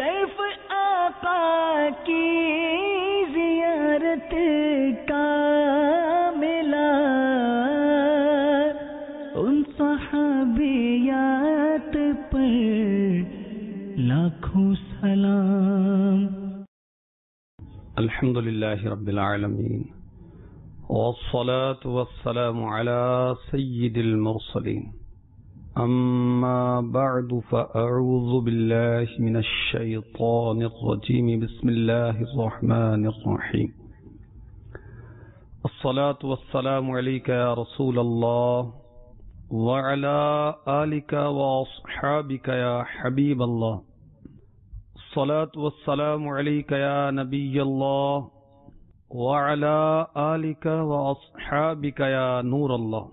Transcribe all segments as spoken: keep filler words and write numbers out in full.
شرف آقا کی زیارت کا ملا، ان صحابیات پر لاکھوں سلام۔ الحمد للہ رب العالمین، والصلاة والسلام على سید المرسلین، اما بعد فاعوذ باللہ من الشیطان الرجیم، بسم اللہ الرحمن الرحیم۔ الصلاة والسلام علیک یا رسول اللہ وعلى آلک واصحابک یا حبیب اللہ، الصلاة والسلام علیک یا نبی اللہ وعلى آلک واصحابک یا نور اللہ۔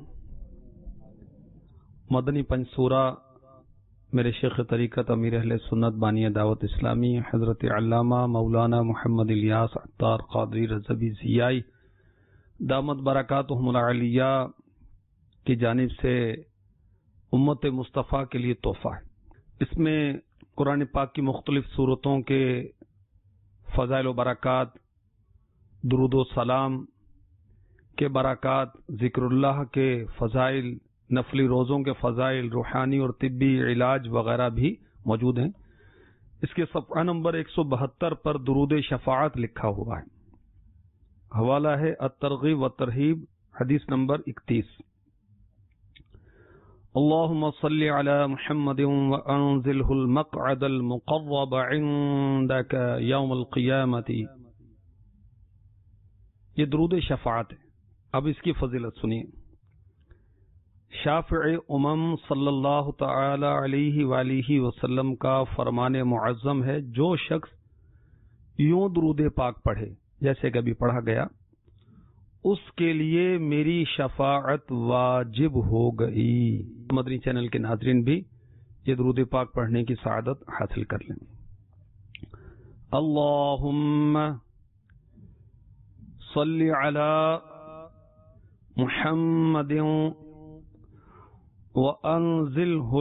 مدنی پنصورہ میرے شیخ طریقت امیر اہل سنت بانی دعوت اسلامی حضرت علامہ مولانا محمد الیاس عطار قادری رضوی ضیائی دامت برکاتہم العالیہ کی جانب سے امت مصطفیٰ کے لیے تحفہ ہے۔ اس میں قرآن پاک کی مختلف صورتوں کے فضائل و برکات، درود و سلام کے برکات، ذکر اللہ کے فضائل، نفلی روزوں کے فضائل، روحانی اور طبی علاج وغیرہ بھی موجود ہیں۔ اس کے صفحہ نمبر ایک سو بہتر پر درود شفاعت لکھا ہوا ہے۔ حوالہ ہے الترغیب و ترہیب، حدیث نمبر اکتیس۔ اللہم صل علی محمد وانزلہ المقعد المقرب عندک یوم القیامت۔ یہ درود شفاعت ہے۔ اب اس کی فضیلت سنیے۔ شافع امم صلی اللہ تعالی علیہ وآلہ وسلم کا فرمان معظم ہے، جو شخص یوں درود پاک پڑھے جیسے کبھی پڑھا گیا، اس کے لیے میری شفاعت واجب ہو گئی۔ مدنی چینل کے ناظرین بھی یہ درود پاک پڑھنے کی سعادت حاصل کر لیں۔ اللہم صل علی محمد وانزلہ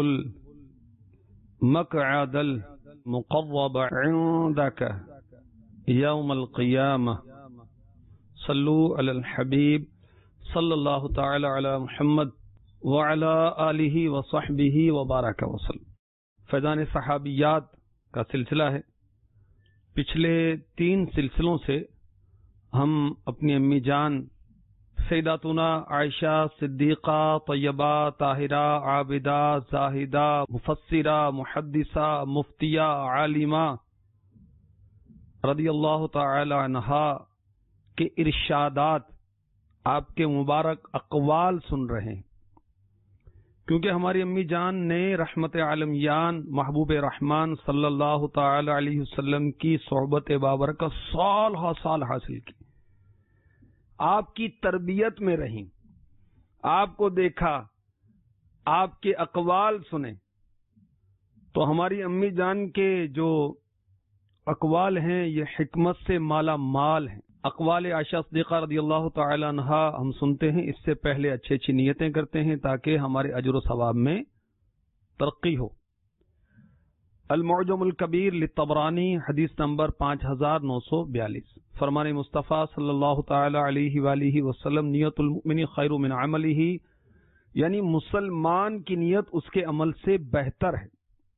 المقعد المقرب عندک یوم القیامہ، صلو علی الحبیب صلی اللہ تعالی علی محمد وعلی آلہ وصحبہ وبارک وسلم۔ فیضان صحابیات کا سلسلہ ہے۔ پچھلے تین سلسلوں سے ہم اپنی امی جان سیداتنا عائشہ صدیقہ طیبہ طاہرہ عابدہ زاہدہ مفسرہ محدثہ مفتیہ عالمہ رضی اللہ تعالی عنہا کے ارشادات، آپ کے مبارک اقوال سن رہے ہیں، کیونکہ ہماری امی جان نے رحمت عالمیان محبوب رحمان صلی اللہ تعالی علیہ وسلم کی صحبت بابرکت سال ہا سال حاصل کی، آپ کی تربیت میں رہیں، آپ کو دیکھا، آپ کے اقوال سنے، تو ہماری امی جان کے جو اقوال ہیں یہ حکمت سے مالا مال ہیں۔ اقوال عائشہ صدیقہ رضی اللہ تعالی عنہا ہم سنتے ہیں، اس سے پہلے اچھی اچھی نیتیں کرتے ہیں تاکہ ہمارے اجر و ثواب میں ترقی ہو۔ المعجم الکبیر للطبرانی، حدیث نمبر پانچ ہزار نو سو بیالیس۔ فرمان مصطفیٰ صلی اللہ تعالی علیہ وآلہ وسلم، نیت المؤمن خیر من عملہ، یعنی مسلمان کی نیت اس کے عمل سے بہتر ہے۔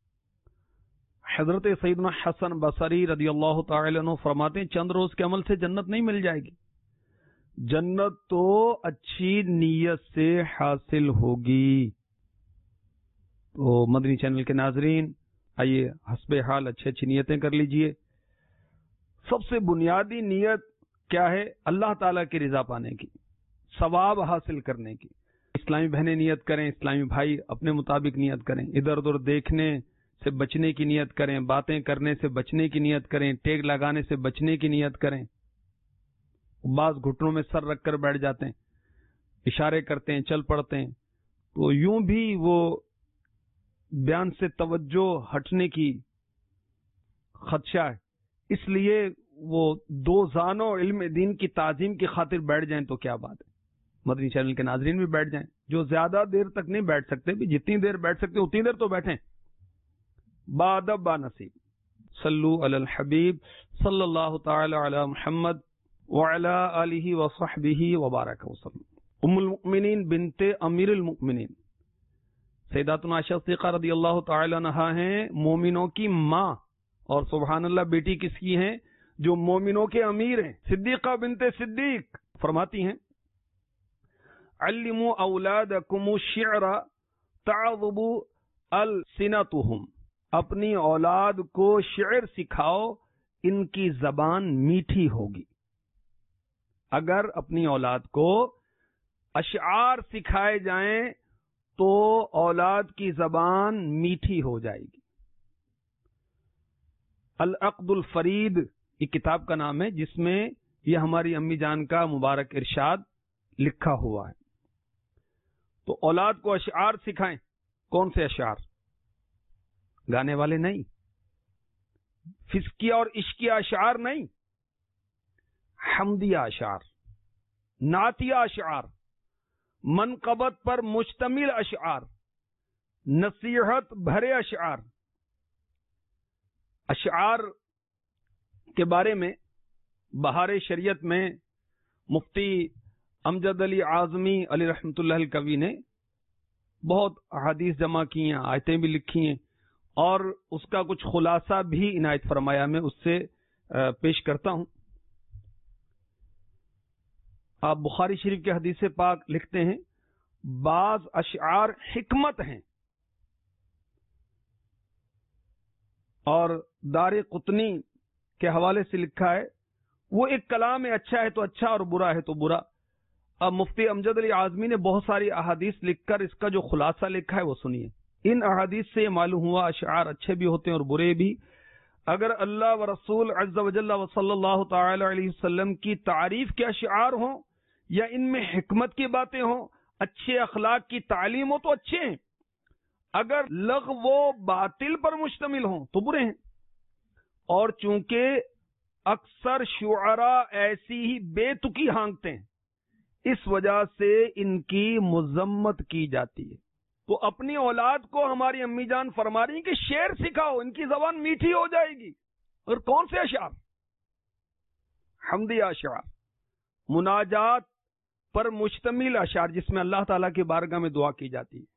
حضرت سیدنا حسن بصری رضی اللہ تعالی عنہ فرماتے ہیں، چند روز کے عمل سے جنت نہیں مل جائے گی، جنت تو اچھی نیت سے حاصل ہوگی۔ تو مدنی چینل کے ناظرین، آئیے حسب حال اچھی اچھی نیتیں کر لیجئے۔ سب سے بنیادی نیت کیا ہے؟ اللہ تعالیٰ کی رضا پانے کی، ثواب حاصل کرنے کی۔ اسلامی بہنیں نیت کریں، اسلامی بھائی اپنے مطابق نیت کریں، ادھر ادھر دیکھنے سے بچنے کی نیت کریں، باتیں کرنے سے بچنے کی نیت کریں، ٹیگ لگانے سے بچنے کی نیت کریں۔ بعض گھٹنوں میں سر رکھ کر بیٹھ جاتے ہیں، اشارے کرتے ہیں، چل پڑتے ہیں، تو یوں بھی وہ بیان سے توجہ ہٹنے کی خدشہ ہے، اس لیے وہ دو زانوں علم دین کی تعظیم کی خاطر بیٹھ جائیں تو کیا بات ہے۔ مدنی چینل کے ناظرین بھی بیٹھ جائیں، جو زیادہ دیر تک نہیں بیٹھ سکتے بھی جتنی دیر بیٹھ سکتے اتنی دیر تو بیٹھیں، بادب با نصیب۔ صلو علی الحبیب صلی اللہ تعالی علی محمد وعلی آلہ وصحبہ وبارک وسلم۔ ام المؤمنین بنت امیر المؤمنین سیداتنا عائشہ صدیقہ رضی اللہ تعالی عنہا ہیں مومنوں کی ماں، اور سبحان اللہ بیٹی کس کی ہیں؟ جو مومنوں کے امیر ہیں، صدیقہ بنت صدیق فرماتی ہیں علموا اولادکم الشعر تعذب السنتهم، اپنی اولاد کو شعر سکھاؤ، ان کی زبان میٹھی ہوگی۔ اگر اپنی اولاد کو اشعار سکھائے جائیں تو اولاد کی زبان میٹھی ہو جائے گی۔ العقد الفرید یہ کتاب کا نام ہے، جس میں یہ ہماری امی جان کا مبارک ارشاد لکھا ہوا ہے۔ تو اولاد کو اشعار سکھائیں۔ کون سے اشعار؟ گانے والے نہیں، فسقیہ اور عشقیہ اشعار نہیں، حمدیہ اشعار، نعتیہ اشعار، منقبت پر مشتمل اشعار، نصیحت بھرے اشعار۔ اشعار کے بارے میں بہار شریعت میں مفتی امجد علی اعظمی علی رحمۃ اللہ الکوی نے بہت احادیث جمع کی ہیں، آیتیں بھی لکھی ہیں، اور اس کا کچھ خلاصہ بھی عنایت فرمایا، میں اس سے پیش کرتا ہوں۔ آپ بخاری شریف کے حدیث پاک لکھتے ہیں بعض اشعار حکمت ہیں، اور دار قطنی کے حوالے سے لکھا ہے وہ ایک کلام ہے، اچھا ہے تو اچھا اور برا ہے تو برا۔ اب مفتی امجد علی اعظمی نے بہت ساری احادیث لکھ کر اس کا جو خلاصہ لکھا ہے وہ سنیے۔ ان احادیث سے یہ معلوم ہوا اشعار اچھے بھی ہوتے ہیں اور برے بھی۔ اگر اللہ و رسول عز و جل و صلی اللہ تعالی علیہ وسلم کی تعریف کے اشعار ہوں یا ان میں حکمت کی باتیں ہوں، اچھے اخلاق کی تعلیم ہو تو اچھے ہیں، اگر لغو و باطل پر مشتمل ہوں تو برے ہیں۔ اور چونکہ اکثر شعراء ایسی ہی بے تکی ہانکتے ہیں، اس وجہ سے ان کی مذمت کی جاتی ہے۔ تو اپنی اولاد کو ہماری امی جان فرما رہی ہیں کہ شعر سکھاؤ، ان کی زبان میٹھی ہو جائے گی۔ اور کون سے اشعار؟ حمدیہ اشعار، مناجات پر مشتمل اشعار جس میں اللہ تعالیٰ کی بارگاہ میں دعا کی جاتی ہے،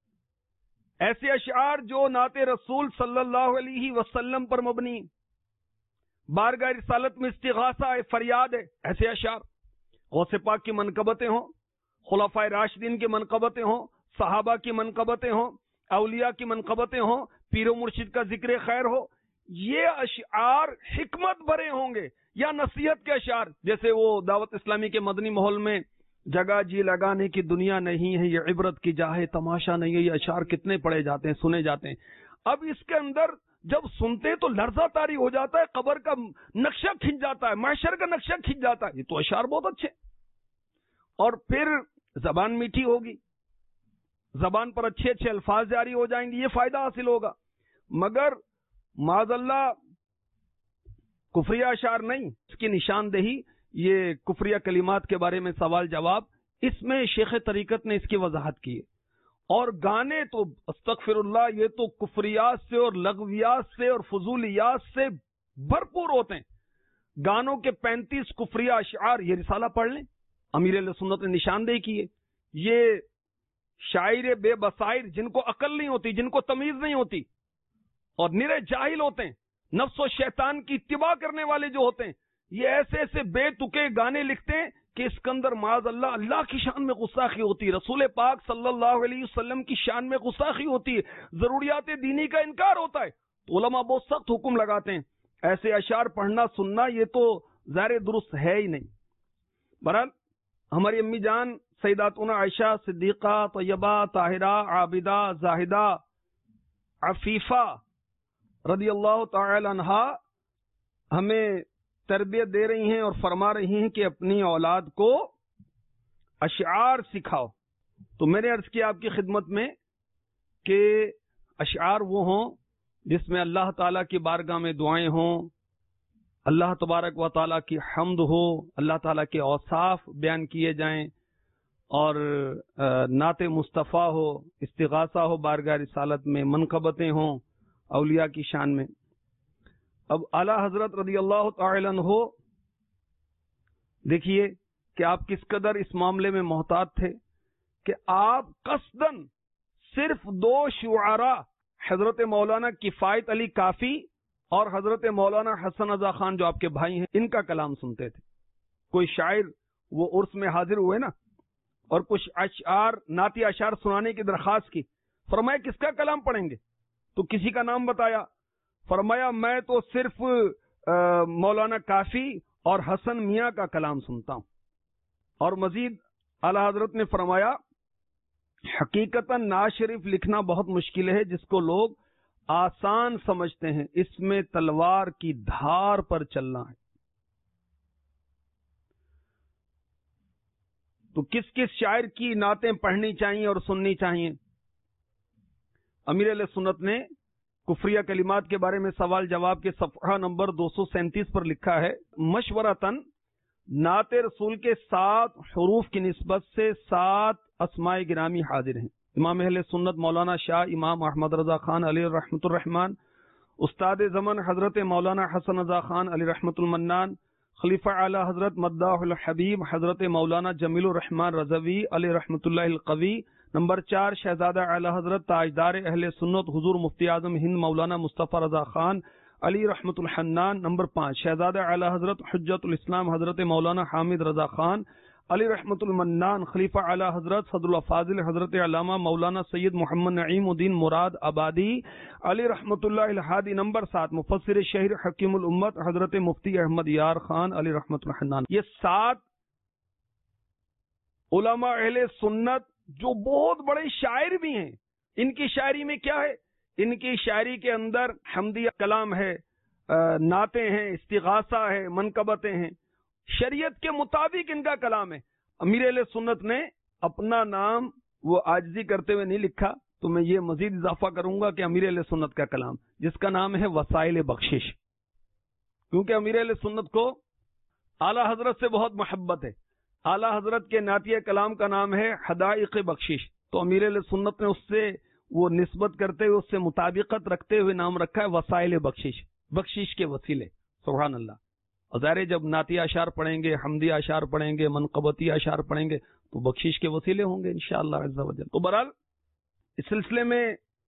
ایسے اشعار جو نعت رسول صلی اللہ علیہ وسلم پر مبنی، بارگاہ رسالت میں استغاثہ ہے، فریاد ہے، ایسے اشعار، غوث پاک کی منقبتیں ہوں، خلفائے راشدین کی منقبتیں ہوں، صحابہ کی منقبتیں ہوں، اولیاء کی منقبتیں ہوں، پیر و مرشد کا ذکر خیر ہو، یہ اشعار حکمت بھرے ہوں گے۔ یا نصیحت کے اشعار، جیسے وہ دعوت اسلامی کے مدنی ماحول میں جگہ جی لگانے کی دنیا نہیں ہے، یہ عبرت کی جا ہے، تماشا نہیں ہے، یہ اشعار کتنے پڑھے جاتے ہیں، سنے جاتے ہیں۔ اب اس کے اندر جب سنتے تو لرزہ طاری ہو جاتا ہے، قبر کا نقشہ کھنچ جاتا ہے، محشر کا نقشہ کھنچ جاتا ہے۔ یہ تو اشعار بہت اچھے، اور پھر زبان میٹھی ہوگی، زبان پر اچھے اچھے الفاظ جاری ہو جائیں گے، یہ فائدہ حاصل ہوگا۔ مگر معاذ اللہ کفریہ اشعار نہیں، اس کی نشاندہی، یہ کفریہ کلمات کے بارے میں سوال جواب، اس میں شیخ طریقت نے اس کی وضاحت کی ہے۔ اور گانے تو استغفر اللہ، یہ تو کفریات سے اور لغویات سے اور فضولیات سے بھرپور ہوتے ہیں۔ گانوں کے پینتیس کفریہ اشعار، یہ رسالہ پڑھ لیں، امیر علیہ سنت نے نشاندہی کی ہے۔ یہ شاعر بے بصائر، جن کو عقل نہیں ہوتی، جن کو تمیز نہیں ہوتی، اور نرے جاہل ہوتے ہیں، نفس و شیطان کی اتباع کرنے والے جو ہوتے ہیں، یہ ایسے ایسے بے تکے گانے لکھتے ہیں کہ اس کے اندر معاذ اللہ اللہ کی شان میں گستاخی ہوتی ہے، رسول پاک صلی اللہ علیہ وسلم کی شان میں گستاخی ہوتی ہے، ضروریات دینی کا انکار ہوتا ہے۔ تو علماء بہت سخت حکم لگاتے ہیں، ایسے اشعار پڑھنا سننا یہ تو ظاہر درست ہے ہی نہیں۔ بہرحال ہماری امی جان سیداتنا عائشہ صدیقہ طیبہ طاہرہ عابدہ زاہدہ عفیفہ رضی اللہ تعالی عنہا ہمیں تربیت دے رہی ہیں اور فرما رہی ہیں کہ اپنی اولاد کو اشعار سکھاؤ۔ تو میں نے عرض کیا آپ کی خدمت میں کہ اشعار وہ ہوں جس میں اللہ تعالیٰ کی بارگاہ میں دعائیں ہوں، اللہ تبارک و تعالیٰ کی حمد ہو، اللہ تعالیٰ کے اوصاف بیان کیے جائیں، اور نعت مصطفیٰ ہو، استغاثہ ہو بارگاہ رسالت میں، منقبتیں ہوں اولیاء کی شان میں۔ اب اعلی حضرت رضی اللہ تعالی عنہ دیکھیے کہ آپ کس قدر اس معاملے میں محتاط تھے کہ آپ قصدن صرف دو شعراء حضرت مولانا کفایت علی کافی اور حضرت مولانا حسن رضا خان جو آپ کے بھائی ہیں ان کا کلام سنتے تھے. کوئی شاعر وہ عرس میں حاضر ہوئے نا اور کچھ اشعار نعتی اشعار سنانے کی درخواست کی, فرمایا کس کا کلام پڑھیں گے؟ تو کسی کا نام بتایا, فرمایا میں تو صرف مولانا کافی اور حسن میاں کا کلام سنتا ہوں. اور مزید اعلی حضرت نے فرمایا حقیقتاً نعت شریف لکھنا بہت مشکل ہے جس کو لوگ آسان سمجھتے ہیں, اس میں تلوار کی دھار پر چلنا ہے. تو کس کس شاعر کی نعتیں پڑھنی چاہیے اور سننی چاہیے؟ امیر اہل سنت نے کفریہ کلمات کے بارے میں سوال جواب کے صفحہ نمبر دو سو سینتیس پر لکھا ہے, مشورتاً نعت رسول کے سات حروف کی نسبت سے سات اسماء گرامی حاضر ہیں. امام اہل سنت مولانا شاہ امام احمد رضا خان علی رحمت الرحمان, استاد زمن حضرت مولانا حسن رضا خان علی رحمت المنان, خلیفہ اعلی حضرت مداح الحبیب حضرت مولانا جمیل الرحمان رضوی علی رحمت اللہ القوی. نمبر چار شہزادہ اعلی حضرت تاجدار اہل سنت حضور مفتی اعظم ہند مولانا مصطفیٰ رضا خان علی رحمت الحنان. نمبر پانچ شہزادہ اعلی حضرت حجت الاسلام حضرت مولانا حامد رضا خان علی رحمت المنان. خلیفہ اعلی حضرت صدر الفاضل حضرت علامہ مولانا سید محمد نعیم الدین مراد آبادی علی رحمت اللہ الہادی. نمبر سات مفسر شہر حکیم الامت حضرت مفتی احمد یار خان علی رحمت الحنان. یہ سات علماء اہل سنت جو بہت بڑے شاعر بھی ہیں, ان کی شاعری میں کیا ہے؟ ان کی شاعری کے اندر حمدی کلام ہے, نعتیں ہیں, استغاثہ ہے, منقبتیں ہیں, شریعت کے مطابق ان کا کلام ہے. امیر اہل سنت نے اپنا نام وہ عاجزی کرتے ہوئے نہیں لکھا, تو میں یہ مزید اضافہ کروں گا کہ امیر اہل سنت کا کلام جس کا نام ہے وسائل بخشش, کیونکہ امیر اہل سنت کو اعلی حضرت سے بہت محبت ہے. اعلی حضرت کے نعتیہ کلام کا نام ہے حدائق بخشش, تو امیر اہل سنت نے اس سے وہ نسبت کرتے ہوئے اس سے مطابقت رکھتے ہوئے نام رکھا ہے وسائل بخشش, بخشش کے وسیلے. سبحان اللہ. ظاہر جب نعتیہ اشعار پڑھیں گے, حمدی اشعار پڑھیں گے, منقبتی اشعار پڑھیں گے تو بخشش کے وسیلے ہوں گے انشاءاللہ عز و جل. تو بہرحال اس سلسلے میں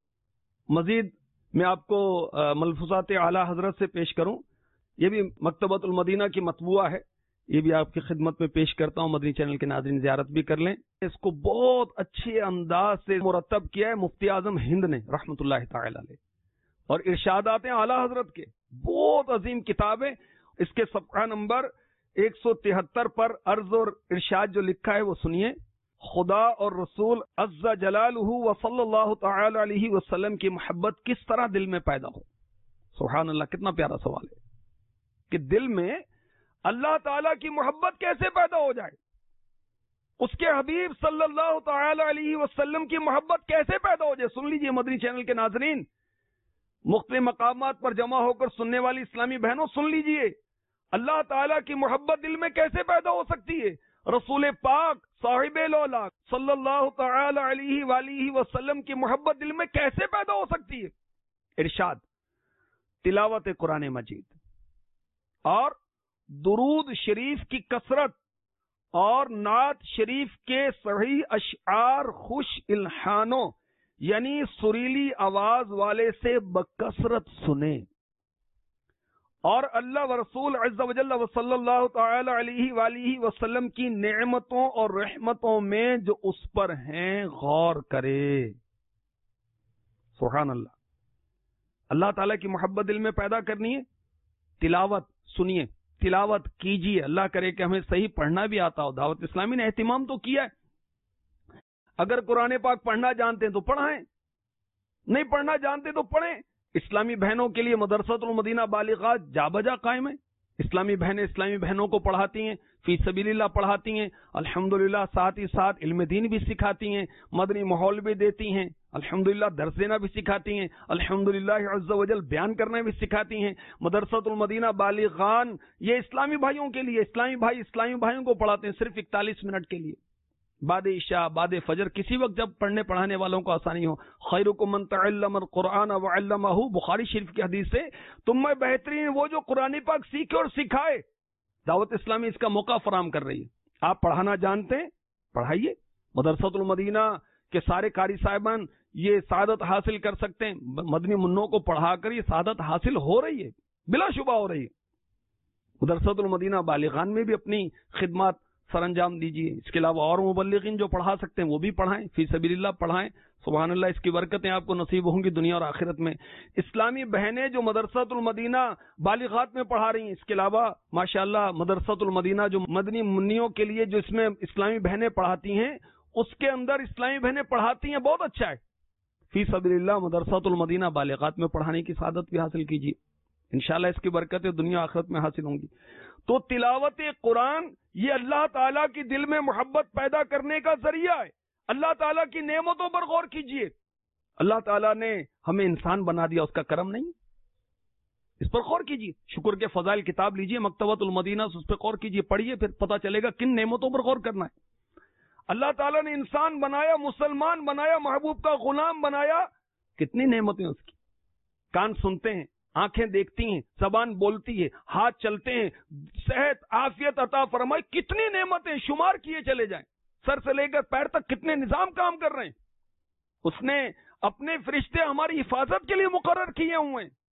مزید میں آپ کو ملفوظات اعلی حضرت سے پیش کروں. یہ بھی مکتبۃ المدینہ کی مطبوعہ ہے, یہ بھی آپ کی خدمت میں پیش کرتا ہوں. مدنی چینل کے ناظرین زیارت بھی کر لیں. اس کو بہت اچھے انداز سے مرتب کیا ہے مفتی اعظم ہند نے رحمت اللہ تعالی علیہ, اور ارشادات ہیں اعلی حضرت کے, بہت عظیم کتاب ہے. اس کے صفحہ نمبر ایک سو تہتر پر عرض اور ارشاد جو لکھا ہے وہ سنیے. خدا اور رسول عز جلالہ و صلی اللہ تعالی علیہ وسلم کی محبت کس طرح دل میں پیدا ہو. سبحان اللہ, کتنا پیارا سوال ہے کہ دل میں اللہ تعالیٰ کی محبت کیسے پیدا ہو جائے, اس کے حبیب صلی اللہ تعالی علیہ وسلم کی محبت کیسے پیدا ہو جائے. سن لیجئے مدنی چینل کے ناظرین, مختلف مقامات پر جمع ہو کر سننے والی اسلامی بہنوں سن لیجئے, اللہ تعالیٰ کی محبت دل میں کیسے پیدا ہو سکتی ہے. رسول پاک صاحب لولاک صلی اللہ تعالی علیہ وآلہ وسلم کی محبت دل میں کیسے پیدا ہو سکتی ہے. ارشاد, تلاوت قرآن مجید اور درود شریف کی کثرت اور نعت شریف کے صحیح اشعار خوش الحانوں یعنی سریلی آواز والے سے بکثرت سنیں, اور اللہ و رسول عز و جل و صلی اللہ تعالی علیہ وآلہ وسلم کی نعمتوں اور رحمتوں میں جو اس پر ہیں غور کرے. سبحان اللہ. اللہ تعالیٰ کی محبت دل میں پیدا کرنی ہے, تلاوت سنیے, تلاوت کیجیے. اللہ کرے کہ ہمیں صحیح پڑھنا بھی آتا ہو. دعوت اسلامی نے اہتمام تو کیا ہے, اگر قرآن پاک پڑھنا جانتے ہیں تو پڑھائیں, نہیں پڑھنا جانتے تو پڑھیں. اسلامی بہنوں کے لیے مدرسۃ المدینہ بالغات جا بجا قائم ہے. اسلامی بہنیں اسلامی بہنوں کو پڑھاتی ہیں, فی سبیل اللہ پڑھاتی ہیں, الحمدللہ ساتھ ہی ساتھ علم دین بھی سکھاتی ہیں, مدنی ماحول بھی دیتی ہیں, الحمدللہ درس دینا بھی سکھاتی ہیں, الحمدللہ عز و جل بیان کرنا بھی سکھاتی ہیں. مدرسۃ المدینہ بالغان یہ اسلامی بھائیوں کے لیے, اسلامی بھائی اسلامی بھائیوں کو پڑھاتے ہیں صرف اکتالیس منٹ کے لیے. بعد عشاء، بعد فجر، کسی وقت جب پڑھنے پڑھانے والوں کو آسانی ہو. خیرکم من تعلم القرآن وعلمہ، بخاری شریف کی حدیث سے تم میں بہترین وہ جو قرآن پاک سیکھے اور سکھائے. دعوت اسلامی اس کا موقع فراہم کر رہی ہے. آپ پڑھانا جانتے ہیں پڑھائیے. مدرسۃ المدینہ کے سارے قاری صاحبان یہ سعادت حاصل کر سکتے ہیں. مدنی منوں کو پڑھا کر یہ سعادت حاصل ہو رہی ہے، بلا شبہ ہو رہی ہے. مدرسۃ المدینہ بالغان میں بھی اپنی خدمات سر انجام دیجیے. اس کے علاوہ اور مبلغین جو پڑھا سکتے ہیں وہ بھی پڑھائیں، فی سبیل اللہ پڑھائیں. سبحان اللہ، اس کی برکتیں آپ کو نصیب ہوں گی دنیا اور آخرت میں. اسلامی بہنیں جو مدرسۃ المدینہ بالغات میں پڑھا رہی ہیں، اس کے علاوہ ماشاءاللہ مدرسۃ المدینہ جو مدنی منیوں کے لیے جو اس میں اسلامی بہنیں پڑھاتی ہیں، اس کے اندر اسلامی بہنیں پڑھاتی ہیں، بہت اچھا ہے. فی سبیل اللہ مدرسۃ المدینہ بالغات میں پڑھانے کی سعادت بھی حاصل کیجیے. انشاءاللہ اس کی برکتیں دنیا آخرت میں حاصل ہوں گی. تو تلاوت قرآن یہ اللہ تعالیٰ کی دل میں محبت پیدا کرنے کا ذریعہ ہے. اللہ تعالیٰ کی نعمتوں پر غور کیجیے. اللہ تعالیٰ نے ہمیں انسان بنا دیا، اس کا کرم نہیں؟ اس پر غور کیجیے. شکر کے فضائل کتاب لیجیے مکتبۃ المدینہ سے، اس پہ غور کیجیے، پڑھیے، پھر پتہ چلے گا کن نعمتوں پر غور کرنا ہے. اللہ تعالیٰ نے انسان بنایا، مسلمان بنایا، محبوب کا غلام بنایا، کتنی نعمتیں اس کی. کان سنتے ہیں، آنکھیں دیکھتی ہیں، زبان بولتی ہے، ہاتھ چلتے ہیں، صحت عافیت عطا فرمائی، کتنی نعمتیں شمار کیے چلے جائیں. سر سے لے کر پیر تک کتنے نظام کام کر رہے ہیں. اس نے اپنے فرشتے ہماری حفاظت کے لیے مقرر کیے ہوئے ہیں.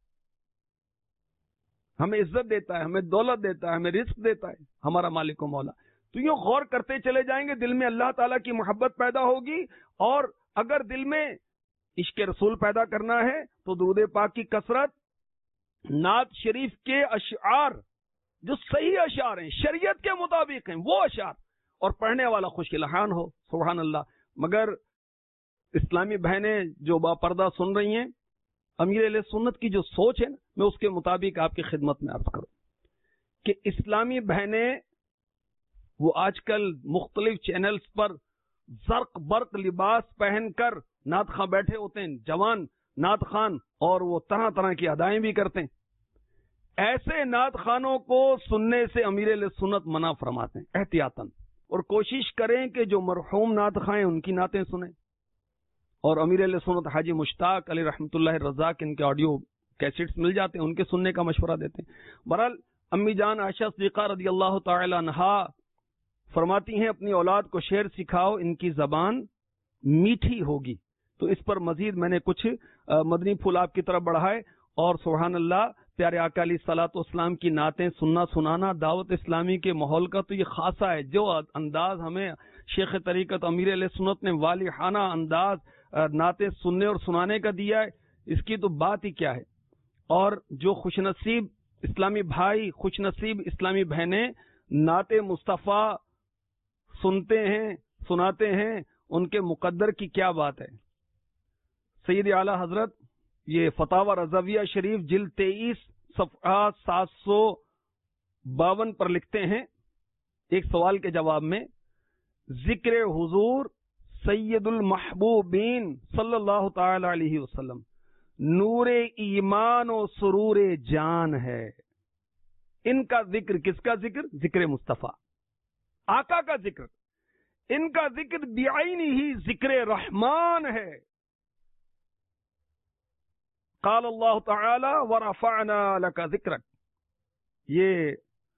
ہمیں عزت دیتا ہے، ہمیں دولت دیتا ہے، ہمیں رزق دیتا ہے ہمارا مالک و مولا. تو یوں غور کرتے چلے جائیں گے، دل میں اللہ تعالیٰ کی محبت پیدا ہوگی. اور اگر دل میں عشق رسول پیدا کرنا ہے تو درود پاک کی کثرت، نعت شریف کے اشعار جو صحیح اشعار ہیں، شریعت کے مطابق ہیں، وہ اشعار، اور پڑھنے والا خوش لحان ہو. سبحان اللہ. مگر اسلامی بہنیں جو با پردہ سن رہی ہیں، امیر اہل سنت کی جو سوچ ہے نا، میں اس کے مطابق آپ کی خدمت میں عرض کروں کہ اسلامی بہنیں وہ آج کل مختلف چینلز پر زرق برق لباس پہن کر نعت خواں بیٹھے ہوتے ہیں، جوان نعت خان، اور وہ طرح طرح کی ادائیں بھی کرتے ہیں. ایسے نعت خانوں کو سننے سے امیر اہل سنت منع فرماتے ہیں احتیاطاً. اور کوشش کریں کہ جو مرحوم نعت خواں ہیں ان کی نعتیں سنیں. اور امیر اہل سنت حاجی مشتاق علی رحمۃ اللہ رضاق، ان کے آڈیو کیسٹس مل جاتے ہیں، ان کے سننے کا مشورہ دیتے ہیں. بہرحال امی جان عائشہ صدیقہ رضی اللہ تعالی عنہا فرماتی ہیں اپنی اولاد کو شعر سکھاؤ، ان کی زبان میٹھی ہوگی. تو اس پر مزید میں نے کچھ مدنی پھول آپ کی طرف بڑھائے. اور سبحان اللہ، پیارے آقا علیہ الصلوۃ والسلام کی نعتیں سننا سنانا دعوت اسلامی کے ماحول کا تو یہ خاصہ ہے. جو انداز ہمیں شیخ طریقت امیر علیہ سنت نے والہانہ انداز نعتیں سننے اور سنانے کا دیا ہے، اس کی تو بات ہی کیا ہے. اور جو خوش نصیب اسلامی بھائی، خوش نصیب اسلامی بہنیں نعت مصطفیٰ سنتے ہیں، سناتے ہیں، ان کے مقدر کی کیا بات ہے. سید اعلیٰ حضرت یہ فتاوی رضویہ شریف جلد تیئیس صفحہ سات سو باون پر لکھتے ہیں ایک سوال کے جواب میں، ذکر حضور سید المحبوبین صلی اللہ تعالی علیہ وسلم نور ایمان و سرور جان ہے. ان کا ذکر، کس کا ذکر؟ ذکر مصطفیٰ، آقا کا ذکر. ان کا ذکر بعین ہی ذکر رحمان ہے. قال اللہ تعالی ورفعنا لک ذکرک، یہ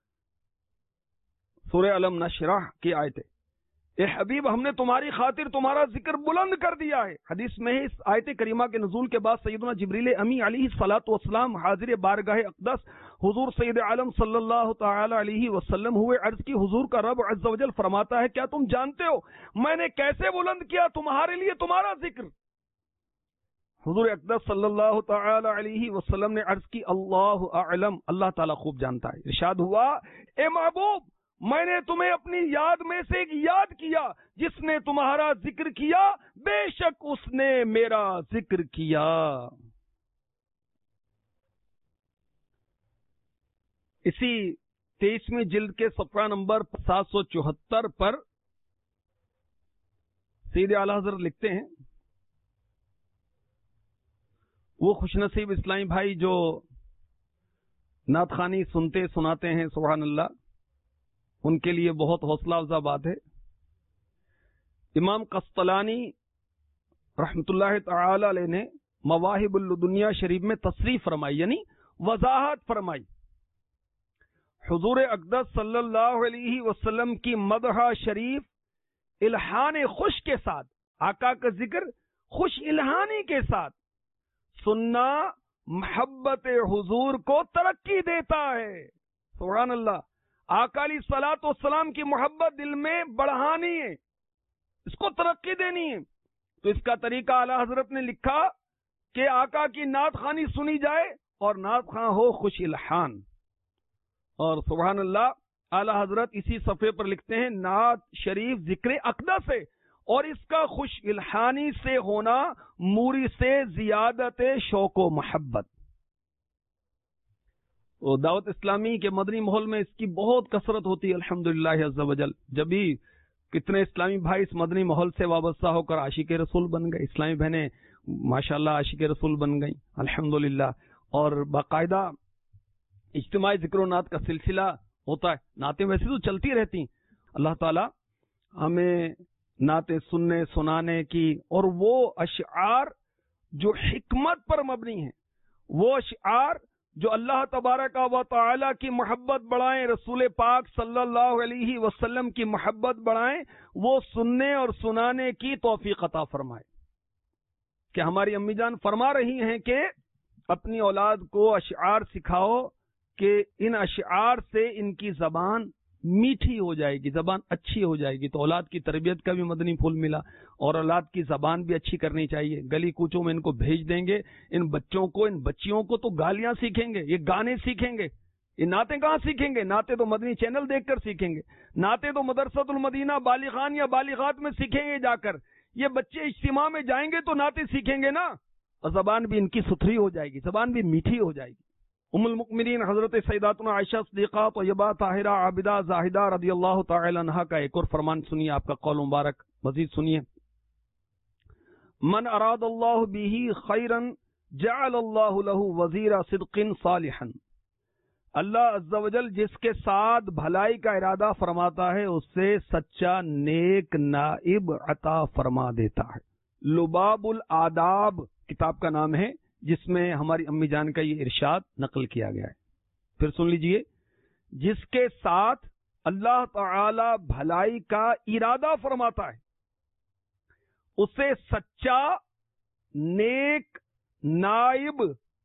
سورہ علم نشرح کی آیت ہے. اے حبیب، ہم نے تمہاری خاطر تمہارا ذکر بلند کر دیا ہے. حدیث میں اس آیت کریمہ کے نزول کے بعد سیدنا جبریل امی علیہ الصلوۃ والسلام حاضر بارگاہ اقدس حضور سید عالم صلی اللہ تعالی علیہ وسلم ہوئے. عرض کی حضور کا رب عز و جل فرماتا ہے، کیا تم جانتے ہو میں نے کیسے بلند کیا تمہارے لیے تمہارا ذکر؟ حضور اقدس صلی اللہ تعالی علیہ وسلم نے عرض کی، اللہ اعلم، اللہ تعالیٰ خوب جانتا ہے. ارشاد ہوا، اے محبوب، میں نے تمہیں اپنی یاد میں سے ایک یاد کیا، جس نے تمہارا ذکر کیا بے شک اس نے میرا ذکر کیا. اسی تیئیسویں جلد کے صفحہ نمبر سات سو چوہتر پر سید اعلیٰ حضرت لکھتے ہیں، وہ خوش نصیب اسلامی بھائی جو نعت خوانی سنتے سناتے ہیں، سبحان اللہ، ان کے لیے بہت حوصلہ افزا بات ہے امام قسطلانی رحمت اللہ تعالی علیہ نے مواہب الدنیا شریف میں تصریح فرمائی، یعنی وضاحت فرمائی، حضور اقدس صلی اللہ علیہ وسلم کی مدح شریف الہان خوش کے ساتھ، آقا کا ذکر خوش الہانی کے ساتھ سننا محبت حضور کو ترقی دیتا ہے۔ سبحان اللہ، آقا علیہ الصلوۃ والسلام کی محبت دل میں بڑھانی ہے، اس کو ترقی دینی ہے۔ تو اس کا طریقہ اعلی حضرت نے لکھا کہ آقا کی نعت خوانی سنی جائے اور نعت خواں ہو خوش الہان۔ اور سبحان اللہ، اعلی حضرت اسی صفحے پر لکھتے ہیں نعت شریف ذکر اقدس ہے اور اس کا خوش الہانی سے ہونا موری سے زیادت شوق و محبت۔ وہ دعوت اسلامی کے مدنی ماحول میں اس کی بہت کثرت ہوتی ہے الحمدللہ عز و جل۔ جب بھی کتنے اسلامی بھائی اس مدنی ماحول سے وابستہ ہو کر عاشق رسول بن گئے، اسلامی بہنیں ماشاءاللہ عاشق رسول بن گئیں الحمدللہ، اور باقاعدہ اجتماعی ذکر و نعت کا سلسلہ ہوتا ہے۔ نعتیں ویسے تو چلتی رہتی، اللہ تعالی ہمیں نعتیں سننے سنانے کی، اور وہ اشعار جو حکمت پر مبنی ہیں، وہ اشعار جو اللہ تبارک و تعالی کی محبت بڑھائیں، رسول پاک صلی اللہ علیہ وسلم کی محبت بڑھائیں، وہ سننے اور سنانے کی توفیق عطا فرمائے۔ کہ ہماری امی جان فرما رہی ہیں کہ اپنی اولاد کو اشعار سکھاؤ کہ ان اشعار سے ان کی زبان میٹھی ہو جائے گی، زبان اچھی ہو جائے گی۔ تو اولاد کی تربیت کا بھی مدنی پھول ملا، اور اولاد کی زبان بھی اچھی کرنی چاہیے۔ گلی کوچوں میں ان کو بھیج دیں گے، ان بچوں کو ان بچیوں کو تو گالیاں سیکھیں گے، یہ گانے سیکھیں گے، یہ نعتیں کہاں سیکھیں گے؟ نعتیں تو مدنی چینل دیکھ کر سیکھیں گے، نعتیں تو مدرسۃ المدینہ بالغان یا بالغات میں سیکھیں گے جا کر۔ یہ بچے اجتماع میں جائیں گے تو نعتیں سیکھیں گے نا، اور زبان بھی ان کی ستھری ہو جائے گی، زبان بھی میٹھی ہو جائے گی۔ ام المؤمنین حضرت سیداتنا عائشہ صدیقہ طیبہ طاہرہ عابدہ زاہدہ رضی اللہ تعالی عنہا کا ایک اور فرمان سنیے، آپ کا قول مبارک مزید سنیے۔ من اراد اللہ بہ خیرا جعل اللہ لہ وزیر صدق صالحا، اللہ عز و جل جس کے ساتھ بھلائی کا ارادہ فرماتا ہے اسے سچا نیک نائب عطا فرما دیتا ہے۔ لباب الآداب کتاب کا نام ہے، جس میں ہماری امی جان کا یہ ارشاد نقل کیا گیا ہے۔ پھر سن لیجئے، جس کے ساتھ اللہ تعالی بھلائی کا ارادہ فرماتا ہے اسے سچا نیک نائب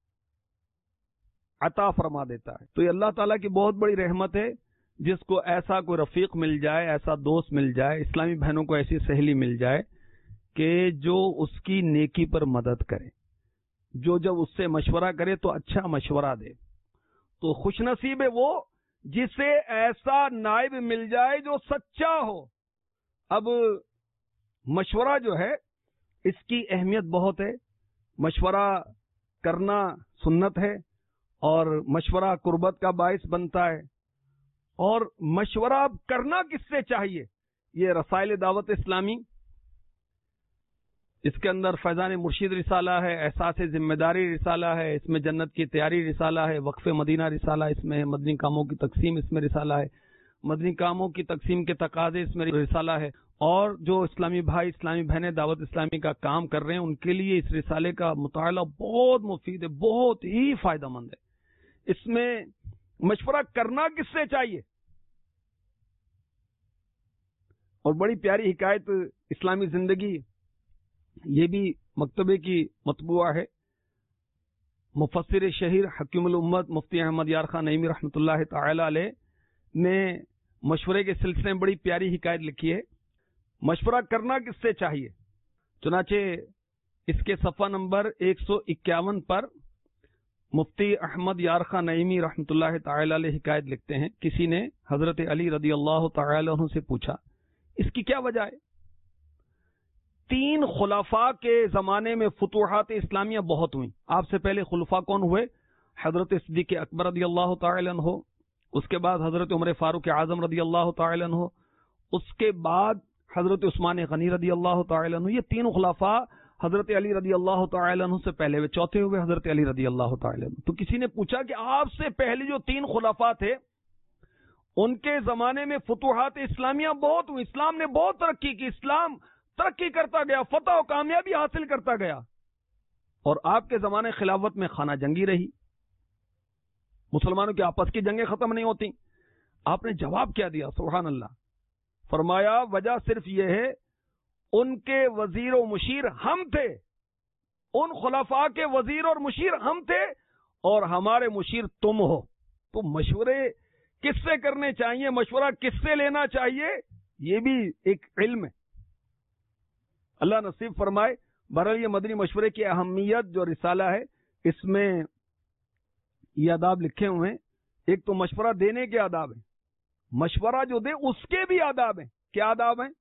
عطا فرما دیتا ہے۔ تو یہ اللہ تعالیٰ کی بہت بڑی رحمت ہے، جس کو ایسا کوئی رفیق مل جائے، ایسا دوست مل جائے، اسلامی بہنوں کو ایسی سہیلی مل جائے کہ جو اس کی نیکی پر مدد کرے، جو جب اس سے مشورہ کرے تو اچھا مشورہ دے۔ تو خوش نصیب ہے وہ جسے ایسا نائب مل جائے جو سچا ہو۔ اب مشورہ جو ہے اس کی اہمیت بہت ہے، مشورہ کرنا سنت ہے، اور مشورہ قربت کا باعث بنتا ہے۔ اور مشورہ کرنا کس سے چاہیے؟ یہ رسائل دعوت اسلامی، اس کے اندر فیضان مرشد رسالہ ہے، احساس ذمہ داری رسالہ ہے، اس میں جنت کی تیاری رسالہ ہے، وقف مدینہ رسالہ اس میں ہے، مدنی کاموں کی تقسیم اس میں رسالہ ہے، مدنی کاموں کی تقسیم کے تقاضے اس میں رسالہ ہے، اور جو اسلامی بھائی اسلامی بہنیں دعوت اسلامی کا کام کر رہے ہیں ان کے لیے اس رسالے کا مطالعہ بہت مفید ہے، بہت ہی فائدہ مند ہے۔ اس میں مشورہ کرنا کس سے چاہیے؟ اور بڑی پیاری حکایت اسلامی زندگی، یہ بھی مکتبے کی مطبوعہ ہے، مفسر شہیر حکیم الامت مفتی احمد یار خان نعیمی رحمۃ اللہ تعالی علیہ نے مشورے کے سلسلے میں بڑی پیاری حکایت لکھی ہے، مشورہ کرنا کس سے چاہیے۔ چنانچہ اس کے صفحہ نمبر ایک سو اکیاون پر مفتی احمد یار خان نعیمی رحمۃ اللہ تعالی علیہ حکایت لکھتے ہیں، کسی نے حضرت علی رضی اللہ تعالی عنہ سے پوچھا اس کی کیا وجہ ہے؟ تین خلفاء کے زمانے میں فتوحات اسلامیہ بہت ہوئیں۔ آپ سے پہلے خلفاء کون ہوئے؟ حضرت صدیق اکبر رضی اللہ تعالی عنہ، اس کے بعد حضرت عمر فاروق اعظم رضی اللہ تعالی عنہ، اس کے بعد حضرت عثمان غنی رضی اللہ تعالی عنہ۔ یہ تین خلفاء حضرت علی رضی اللہ تعالی عنہ سے پہلے ہوئے، چوتھے ہوئے حضرت علی رضی اللہ تعالی عنہ۔ تو کسی نے پوچھا کہ آپ سے پہلے جو تین خلفاء تھے ان کے زمانے میں فتوحات اسلامیہ بہت ہوئی، اسلام نے بہت ترقی کی، اسلام ترقی کرتا گیا، فتح و کامیابی حاصل کرتا گیا، اور آپ کے زمانے خلافت میں خانہ جنگی رہی، مسلمانوں کی آپس کی جنگیں ختم نہیں ہوتی۔ آپ نے جواب کیا دیا؟ سبحان اللہ، فرمایا وجہ صرف یہ ہے ان کے وزیر و مشیر ہم تھے، ان خلفاء کے وزیر اور مشیر ہم تھے اور ہمارے مشیر تم ہو، تو مشورے کس سے کرنے چاہیے، مشورہ کس سے لینا چاہیے، یہ بھی ایک علم ہے۔ اللہ نصیب فرمائے۔ بہرحال یہ مدنی مشورے کی اہمیت جو رسالہ ہے اس میں یہ آداب لکھے ہوئے ہیں۔ ایک تو مشورہ دینے کے آداب ہیں، مشورہ جو دے اس کے بھی آداب ہیں۔ کیا آداب ہیں؟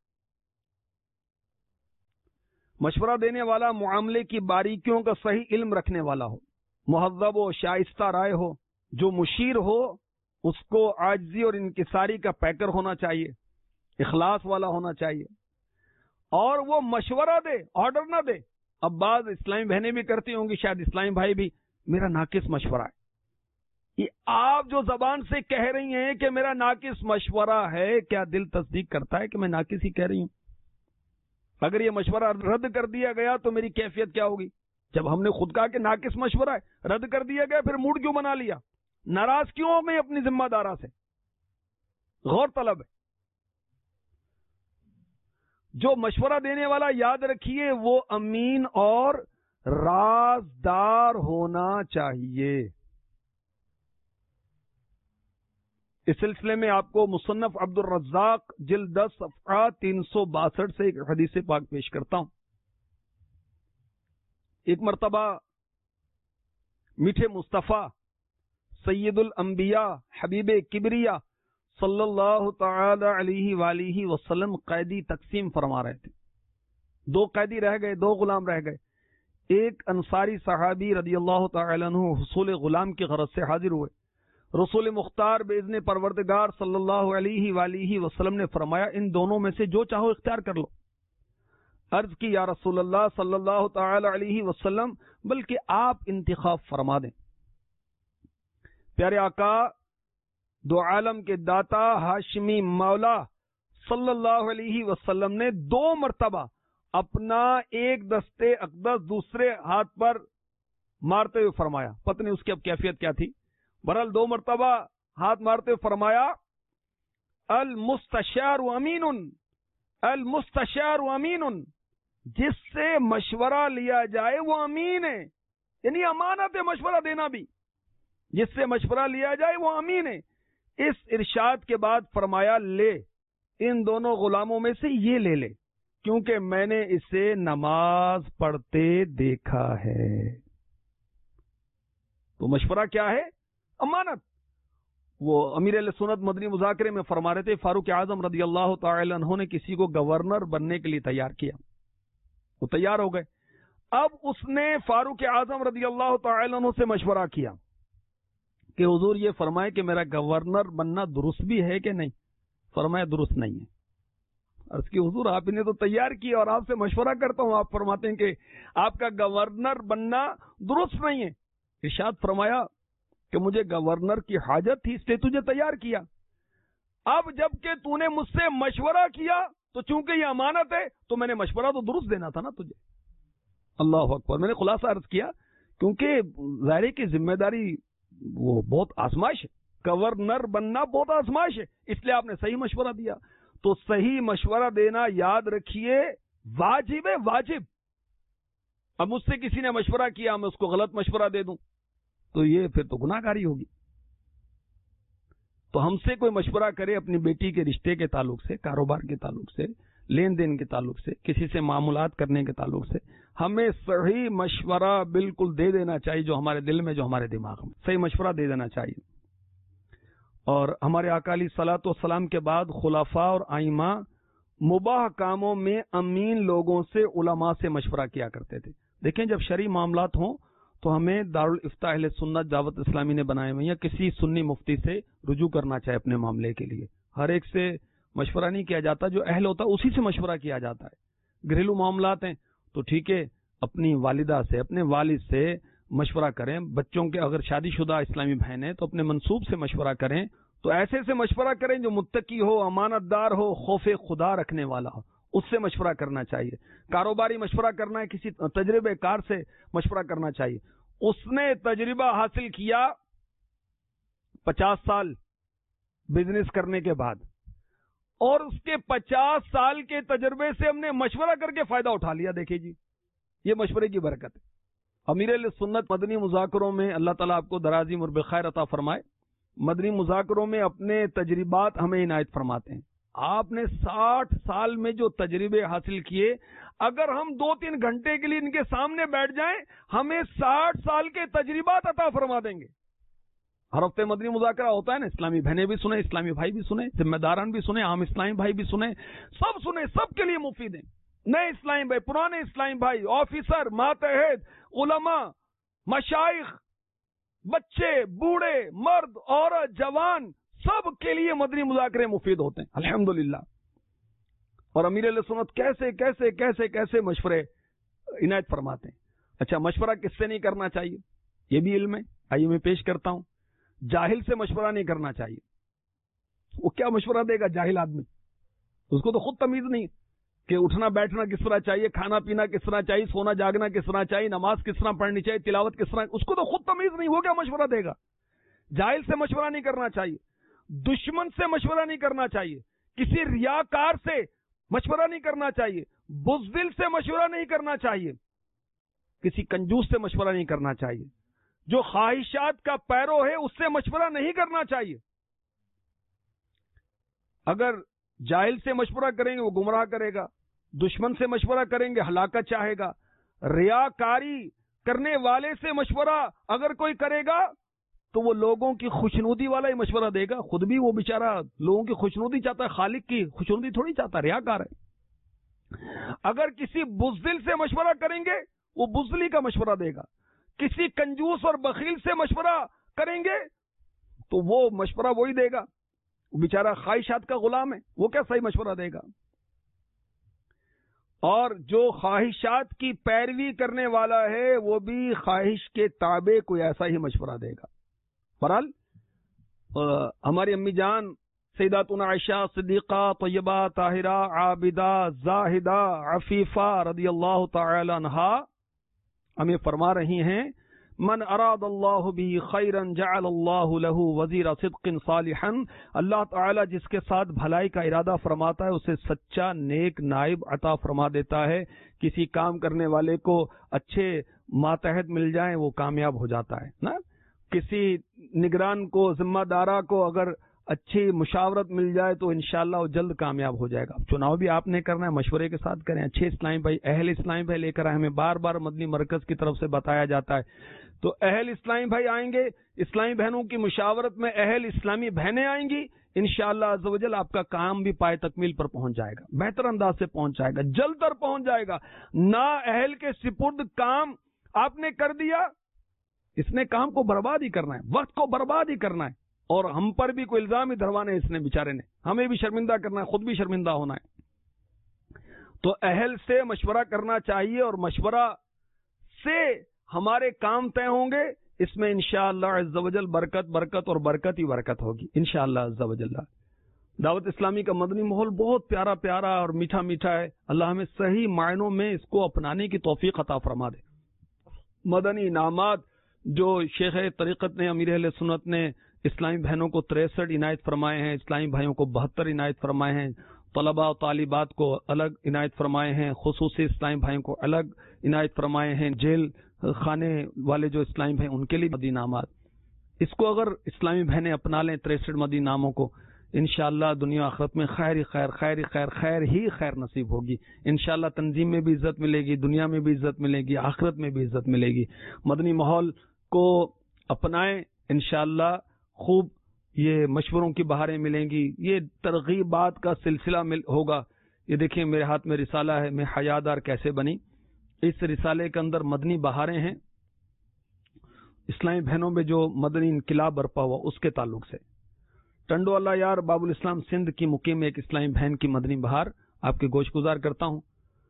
مشورہ دینے والا معاملے کی باریکیوں کا صحیح علم رکھنے والا ہو، مہذب و شائستہ رائے ہو۔ جو مشیر ہو اس کو عاجزی اور انکساری کا پیکر ہونا چاہیے، اخلاص والا ہونا چاہیے، اور وہ مشورہ دے، آرڈر نہ دے۔ اب بعض اسلامی بہنیں بھی کرتی ہوں گی، شاید اسلامی بھائی بھی، میرا ناقص مشورہ ہے۔ یہ آپ جو زبان سے کہہ رہی ہیں کہ میرا ناقص مشورہ ہے، کیا دل تصدیق کرتا ہے کہ میں ناقص ہی کہہ رہی ہوں؟ اگر یہ مشورہ رد کر دیا گیا تو میری کیفیت کیا ہوگی؟ جب ہم نے خود کہا کہ ناقص مشورہ ہے، رد کر دیا گیا، پھر موڈ کیوں بنا لیا؟ ناراض کیوں ہو میں اپنی ذمہ دارہ سے؟ غور طلب ہے۔ جو مشورہ دینے والا، یاد رکھیے، وہ امین اور رازدار ہونا چاہیے۔ اس سلسلے میں آپ کو مصنف عبد الرزاق جلد دس صفحہ تین سو باسٹھ سے ایک حدیث پاک پیش کرتا ہوں۔ ایک مرتبہ میٹھے مصطفیٰ سید الانبیاء حبیب کبریا صلی اللہ تعالی علیہ وآلہ وسلم قیدی تقسیم فرما رہے تھے۔ دو قیدی رہ گئے، دو غلام رہ گئے۔ ایک انصاری صحابی رضی اللہ تعالی عنہ حصول غلام کی غرض سے حاضر ہوئے۔ رسول مختار باذن پروردگار صلی اللہ علیہ وآلہ وسلم نے فرمایا، ان دونوں میں سے جو چاہو اختیار کر لو۔ عرض کی، یا رسول اللہ صلی اللہ تعالی علیہ وسلم، بلکہ آپ انتخاب فرما دیں۔ پیارے آقا دو عالم کے داتا ہاشمی مولا صلی اللہ علیہ وسلم نے دو مرتبہ اپنا ایک دستے اقدس دوسرے ہاتھ پر مارتے ہوئے فرمایا، پتہ نہیں اس کی اب کیفیت کیا تھی، بہرحال دو مرتبہ ہاتھ مارتے ہوئے فرمایا، المستشار امین، المستشار امین، جس سے مشورہ لیا جائے وہ امین ہے، یعنی امانت ہے مشورہ دینا بھی، جس سے مشورہ لیا جائے وہ امین ہے۔ اس ارشاد کے بعد فرمایا، لے ان دونوں غلاموں میں سے یہ لے لے، کیونکہ میں نے اسے نماز پڑھتے دیکھا ہے۔ تو مشورہ کیا ہے؟ امانت۔ وہ امیر اہل سنت مدنی مذاکرے میں فرما رہے تھے، فاروق اعظم رضی اللہ تعالی عنہ نے کسی کو گورنر بننے کے لیے تیار کیا، وہ تیار ہو گئے۔ اب اس نے فاروق اعظم رضی اللہ تعالی عنہ سے مشورہ کیا کہ حضور یہ فرمائے کہ میرا گورنر بننا درست بھی ہے کہ نہیں؟ فرمایا درست نہیں ہے۔ عرض کی، حضور آپ نے تو تیار کیا اور آپ سے مشورہ کرتا ہوں، آپ فرماتے ہیں کہ آپ کا گورنر بننا درست نہیں ہے۔ ارشاد فرمایا کہ مجھے گورنر کی حاجت تھی، اس لیے تجھے تیار کیا۔ اب جب کہ تو نے مجھ سے مشورہ کیا تو چونکہ یہ امانت ہے تو میں نے مشورہ تو درست دینا تھا نا تجھے۔ اللہ اکبر۔ میں نے خلاصہ عرض کیا، کیونکہ ظاہر کی ذمہ داری وہ بہت آزمائش ہے، گورنر بننا بہت آزمائش ہے، اس لیے آپ نے صحیح مشورہ دیا۔ تو صحیح مشورہ دینا یاد رکھیے واجب ہے، واجب۔ اب مجھ سے کسی نے مشورہ کیا، میں اس کو غلط مشورہ دے دوں تو یہ پھر تو گناہ گاری ہوگی۔ تو ہم سے کوئی مشورہ کرے اپنی بیٹی کے رشتے کے تعلق سے، کاروبار کے تعلق سے، لین دین کے تعلق سے، کسی سے معاملات کرنے کے تعلق سے، ہمیں صحیح مشورہ بالکل دے دینا چاہیے، جو ہمارے دل میں، جو ہمارے دماغ میں، صحیح مشورہ دے دینا چاہیے۔ اور ہمارے آقا علیہ الصلوۃ والسلام کے بعد خلفاء اور ائمہ مباح کاموں میں امین لوگوں سے، علماء سے مشورہ کیا کرتے تھے۔ دیکھیں، جب شرعی معاملات ہوں تو ہمیں دارالافتاء اہل سنت دعوت اسلامی نے بنائے ہوئے، یا کسی سنی مفتی سے رجوع کرنا چاہے اپنے معاملے کے لیے۔ ہر ایک سے مشورہ نہیں کیا جاتا، جو اہل ہوتا ہے اسی سے مشورہ کیا جاتا ہے۔ گھریلو معاملات ہیں تو ٹھیک ہے، اپنی والدہ سے، اپنے والد سے مشورہ کریں۔ بچوں کے اگر شادی شدہ اسلامی بہن ہیں تو اپنے منصوب سے مشورہ کریں، تو ایسے سے مشورہ کریں جو متقی ہو، امانت دار ہو، خوف خدا رکھنے والا ہو، اس سے مشورہ کرنا چاہیے. کاروباری مشورہ کرنا ہے کسی تجربے کار سے مشورہ کرنا چاہیے. اس نے تجربہ حاصل کیا پچاس سال بزنس کرنے کے بعد, اور اس کے پچاس سال کے تجربے سے ہم نے مشورہ کر کے فائدہ اٹھا لیا. دیکھیے جی, یہ مشورے کی برکت ہے. امیر اہل سنت مدنی مذاکروں میں, اللہ تعالیٰ آپ کو درازی عمر بخیر عطا فرمائے, مدنی مذاکروں میں اپنے تجربات ہمیں عنایت فرماتے ہیں. آپ نے ساٹھ سال میں جو تجربے حاصل کیے, اگر ہم دو تین گھنٹے کے لیے ان کے سامنے بیٹھ جائیں, ہمیں ساٹھ سال کے تجربات عطا فرما دیں گے. ہر ہفتے مدنی مذاکرہ ہوتا ہے نا, اسلامی بہنیں بھی سنیں, اسلامی بھائی بھی سنیں, ذمہ داران بھی سنیں, عام اسلامی بھائی بھی سنیں, سب سنیں, سب کے لیے مفید ہیں. نئے اسلامی بھائی, پرانے اسلامی بھائی, آفیسر, ماتحت, علماء, مشائخ, بچے, بوڑھے, مرد, عورت, جوان, سب کے لیے مدنی مذاکرے مفید ہوتے ہیں الحمدللہ. اور امیر اہل سنت کیسے کیسے کیسے کیسے مشورے عنایت فرماتے ہیں. اچھا, مشورہ کس سے نہیں کرنا چاہیے, یہ بھی علم ہے. آئیے میں پیش کرتا ہوں. جاہل سے مشورہ نہیں کرنا چاہیے. وہ کیا مشورہ دے گا جاہل آدمی, اس کو تو خود تمیز نہیں کہ اٹھنا بیٹھنا کس طرح چاہیے, کھانا پینا کس طرح چاہیے, سونا جاگنا کس طرح چاہیے, نماز کس طرح پڑھنی چاہیے, تلاوت کس طرح, اس کو تو خود تمیز نہیں, ہو کیا مشورہ دے گا. جاہل سے مشورہ نہیں کرنا چاہیے, دشمن سے مشورہ نہیں کرنا چاہیے, کسی ریاکار سے مشورہ نہیں کرنا چاہیے, بزدل سے مشورہ نہیں کرنا چاہیے, کسی کنجوس سے مشورہ نہیں کرنا چاہیے, جو خواہشات کا پیرو ہے اس سے مشورہ نہیں کرنا چاہیے. اگر جاہل سے مشورہ کریں گے وہ گمراہ کرے گا, دشمن سے مشورہ کریں گے ہلاکت چاہے گا, ریاکاری کرنے والے سے مشورہ اگر کوئی کرے گا تو وہ لوگوں کی خوشنودی والا ہی مشورہ دے گا, خود بھی وہ بیچارہ لوگوں کی خوشنودی چاہتا ہے, خالق کی خوشنودی تھوڑی چاہتا, ریاکار ہے. اگر کسی بزدل سے مشورہ کریں گے وہ بزدلی کا مشورہ دے گا, کسی کنجوس اور بخیل سے مشورہ کریں گے تو وہ مشورہ وہی دے گا, وہ بیچارہ خواہشات کا غلام ہے, وہ کیا صحیح مشورہ دے گا. اور جو خواہشات کی پیروی کرنے والا ہے وہ بھی خواہش کے تابع کوئی ایسا ہی مشورہ دے گا. بہرحال ہماری امی جان سیداتنا عائشہ صدیقہ طیبہ طاہرہ عابدہ زاہدہ عفیفہ رضی اللہ تعالی عنہا ہمیں فرما رہی ہیں, من اراد اللہ بھی خیرا جعل اللہ له وزیر صدق صالحا, اللہ تعالی جس کے ساتھ بھلائی کا ارادہ فرماتا ہے اسے سچا نیک نائب عطا فرما دیتا ہے. کسی کام کرنے والے کو اچھے ماتحت مل جائیں وہ کامیاب ہو جاتا ہے نا, کسی نگران کو, ذمہ دارہ کو اگر اچھی مشاورت مل جائے تو انشاءاللہ وہ جلد کامیاب ہو جائے گا. چناؤ بھی آپ نے کرنا ہے, مشورے کے ساتھ کریں, اچھے اسلامی بھائی, اہل اسلامی بھائی لے کر آئے. ہمیں بار بار مدنی مرکز کی طرف سے بتایا جاتا ہے, تو اہل اسلامی بھائی آئیں گے, اسلامی بہنوں کی مشاورت میں اہل اسلامی بہنیں آئیں گی, انشاءاللہ عز و جل آپ کا کام بھی پائے تکمیل پر پہنچ جائے گا, بہتر انداز سے پہنچ جائے گا, جلد تر پہنچ جائے گا. نا اہل کے سپرد کام آپ نے کر دیا, اس نے کام کو برباد ہی کرنا ہے, وقت کو برباد ہی کرنا ہے, اور ہم پر بھی کوئی الزام ہی دھروانے اس نے بیچارے نے, ہمیں بھی شرمندہ کرنا ہے, خود بھی شرمندہ ہونا ہے. تو اہل سے مشورہ کرنا چاہیے, اور مشورہ سے ہمارے کام طے ہوں گے. اس میں انشاءاللہ عز و جل برکت برکت اور برکت ہی برکت ہوگی انشاءاللہ عز و جل. دعوت اسلامی کا مدنی ماحول بہت پیارا پیارا اور میٹھا میٹھا ہے. اللہ ہمیں صحیح معنوں میں اس کو اپنانے کی توفیق عطا فرما دے. مدنی انعامات جو شیخ طریقت نے, امیر اہل سنت نے اسلامی بہنوں کو تریسٹھ عنایت فرمائے ہیں, اسلامی بھائیوں کو بہتر عنایت فرمائے ہیں, طلباء و طالبات کو الگ عنایت فرمائے ہیں, خصوصی اسلامی بھائیوں کو الگ عنایت فرمائے ہیں, جیل خانے والے جو اسلامی بھائی ان کے لیے مدنی انعامات. اس کو اگر اسلامی بہنیں اپنا لیں تریسٹھ مدنی انعاموں کو, انشاءاللہ دنیا آخرت میں خیر ہی خیر خیر ہی خیر خیر ہی خیر نصیب ہوگی. انشاءاللہ تنظیم میں بھی عزت ملے گی, دنیا میں بھی عزت ملے گی, آخرت میں بھی عزت ملے گی. مدنی ماحول کو اپنائیں, انشاءاللہ خوب یہ مشوروں کی بہاریں ملیں گی. یہ ترغیبات کا سلسلہ مل ہوگا. یہ دیکھیں میرے ہاتھ میں رسالہ ہے, میں حیادار کیسے بنی. اس رسالے کے اندر مدنی بہاریں ہیں, اسلامی بہنوں میں جو مدنی انقلاب برپا ہوا اس کے تعلق سے. ٹنڈو اللہ یار باب الاسلام سندھ کی مقیم ایک اسلامی بہن کی مدنی بہار آپ کے گوش گزار کرتا ہوں.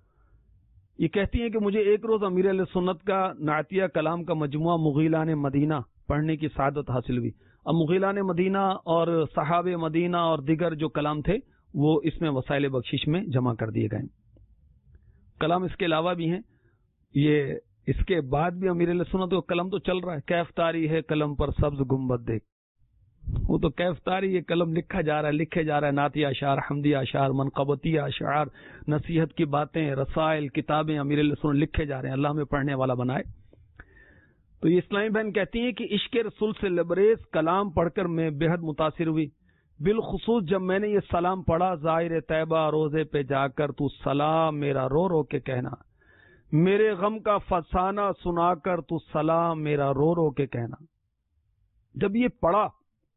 یہ کہتی ہیں کہ مجھے ایک روز امیر علیہ سنت کا نعتیہ کلام کا مجموعہ مغیلان مدینہ پڑھنے کی سعادت حاصل ہوئی. اب مغیلان مدینہ اور صحاب مدینہ اور دیگر جو کلام تھے وہ اس میں وسائل بخشش میں جمع کر دیے گئے. کلام اس کے علاوہ بھی ہیں. یہ اس کے بعد بھی امیر اہل سنت کا کلم تو چل رہا ہے. کیف طاری ہے قلم پر سبز گنبد دیکھ, وہ تو کیف طاری یہ قلم لکھا جا رہا ہے لکھے جا رہا ہے نعتیہ اشعار, حمدیہ اشعار, منقبتیہ اشعار, نصیحت کی باتیں, رسائل, کتابیں امیر اہل سنت لکھے جا رہے ہیں. اللہ ہمیں پڑھنے والا بنائے. تو یہ اسلامی بہن کہتی ہیں کہ عشق رسول سے لبریز کلام پڑھ کر میں بے حد متاثر ہوئی, بالخصوص جب میں نے یہ سلام پڑھا, ظاہر طیبہ روزے پہ جا کر تو سلام میرا رو رو کے کہنا, میرے غم کا فسانہ سنا کر تو سلام میرا رو رو کے کہنا. جب یہ پڑھا,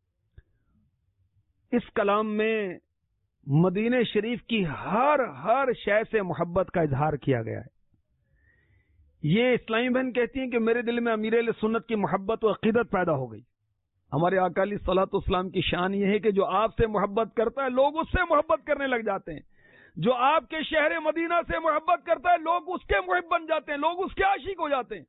اس کلام میں مدینہ شریف کی ہر ہر شے سے محبت کا اظہار کیا گیا ہے. یہ اسلامی بہن کہتی ہیں کہ میرے دل میں امیر اہل سنت کی محبت و عقیدت پیدا ہو گئی. ہمارے آقا علیہ الصلوۃ والسلام کی شان یہ ہے کہ جو آپ سے محبت کرتا ہے لوگ اس سے محبت کرنے لگ جاتے ہیں. جو آپ کے شہر مدینہ سے محبت کرتا ہے لوگ اس کے محب بن جاتے ہیں, لوگ اس کے عاشق ہو جاتے ہیں.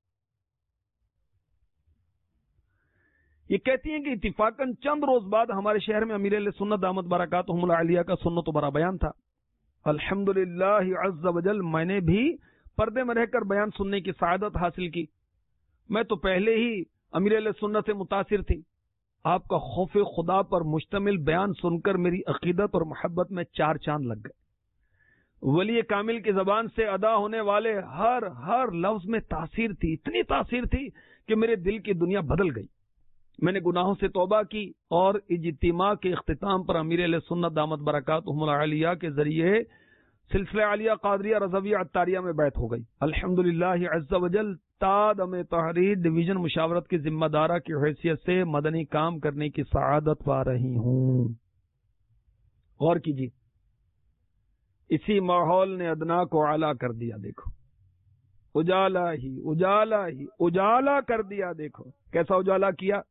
یہ کہتی ہیں کہ اتفاقاً چند روز بعد ہمارے شہر میں امیر اہل سنت دامت برکاتہم العالیہ کا سنت و برا بیان تھا. الحمدللہ عز وجل میں نے بھی پردے میں رہ کر بیان سننے کی سعادت حاصل کی. میں تو پہلے ہی امیر اہل سنت سے متاثر تھی. آپ کا خوف خدا پر مشتمل بیان سن کر میری عقیدت اور محبت میں چار چاند لگ گئے. ولی کامل کی زبان سے ادا ہونے والے ہر ہر لفظ میں تاثیر تھی, اتنی تاثیر تھی کہ میرے دل کی دنیا بدل گئی. میں نے گناہوں سے توبہ کی اور اجتماع کے اختتام پر امیر اہل سنت دامت برکاتہم العالیہ کے ذریعے سلسلہ عالیہ قادریہ رضویہ عطاریہ میں بیعت ہو گئی. الحمدللہ عز وجل تادم تحریر ڈویژن مشاورت کی ذمہ دارہ کی حیثیت سے مدنی کام کرنے کی سعادت پا رہی ہوں. غور کیجیے, اسی ماحول نے ادنا کو اعلیٰ کر دیا. دیکھو اجالا ہی اجالا ہی اجالا کر دیا. دیکھو کیسا اجالا کیا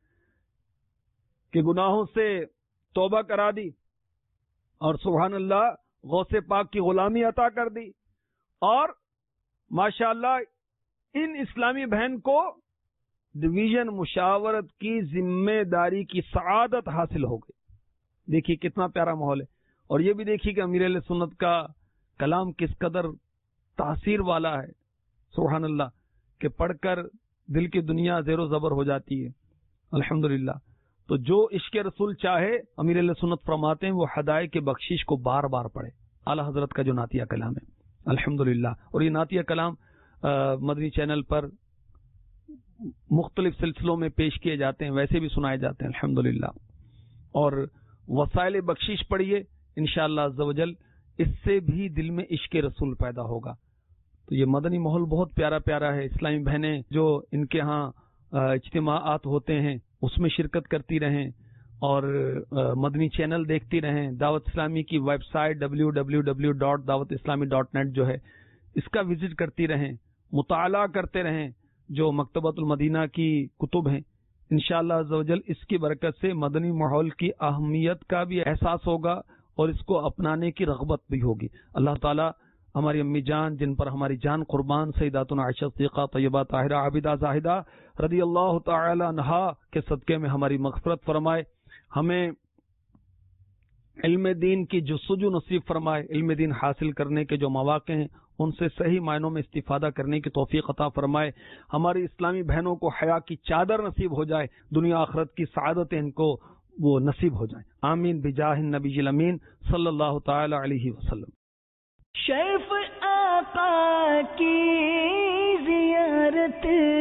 کہ گناہوں سے توبہ کرا دی اور سبحان اللہ غوث پاک کی غلامی عطا کر دی, اور ماشاءاللہ ان اسلامی بہن کو ڈویژن مشاورت کی ذمہ داری کی سعادت حاصل ہو گئی. دیکھیے کتنا پیارا ماحول ہے. اور یہ بھی دیکھیے کہ امیر اہل سنت کا کلام کس قدر تاثیر والا ہے. سبحان اللہ کہ پڑھ کر دل کی دنیا زیر و زبر ہو جاتی ہے. الحمدللہ. تو جو عشق رسول چاہے امیر اہل سنت فرماتے ہیں وہ ہدایت کے بخشش کو بار بار پڑھے. اعلیٰ حضرت کا جو نعتیہ کلام ہے الحمدللہ. اور یہ نعتیہ کلام مدنی چینل پر مختلف سلسلوں میں پیش کیے جاتے ہیں, ویسے بھی سنائے جاتے ہیں الحمدللہ. اور وسائل بخشش پڑھیے انشاءاللہ عز و جل, اس سے بھی دل میں عشق رسول پیدا ہوگا. تو یہ مدنی ماحول بہت پیارا پیارا ہے. اسلامی بہنیں جو ان کے ہاں اجتماعات ہوتے ہیں اس میں شرکت کرتی رہیں اور مدنی چینل دیکھتی رہیں. دعوت اسلامی کی website W W W dot Dawat Islami dot net جو ہے اس کا وزٹ کرتی رہیں, مطالعہ کرتے رہیں جو مکتبۃ المدینہ کی کتب ہیں. انشاءاللہ عز و جل اس کی برکت سے مدنی ماحول کی اہمیت کا بھی احساس ہوگا اور اس کو اپنانے کی رغبت بھی ہوگی. اللہ تعالیٰ ہماری امی جان جن پر ہماری جان قربان سیداتنا عائشہ صدیقہ طیبہ طاہرہ عابدہ زاہدہ رضی اللہ تعالی عنہا کے صدقے میں ہماری مغفرت فرمائے. ہمیں علم دین کی جستجو نصیب فرمائے. علم دین حاصل کرنے کے جو مواقع ہیں ان سے صحیح معنوں میں استفادہ کرنے کی توفیق عطا فرمائے. ہماری اسلامی بہنوں کو حیا کی چادر نصیب ہو جائے, دنیا آخرت کی سعادتیں ان کو وہ نصیب ہو جائیں. آمین بجاہ النبی الامین صلی اللہ تعالی علیہ وسلم. شیف آقا کی زیارت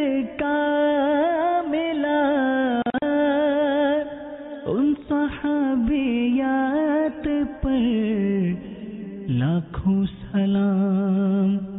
کا ملا ان صحابیات پر لاکھوں سلام.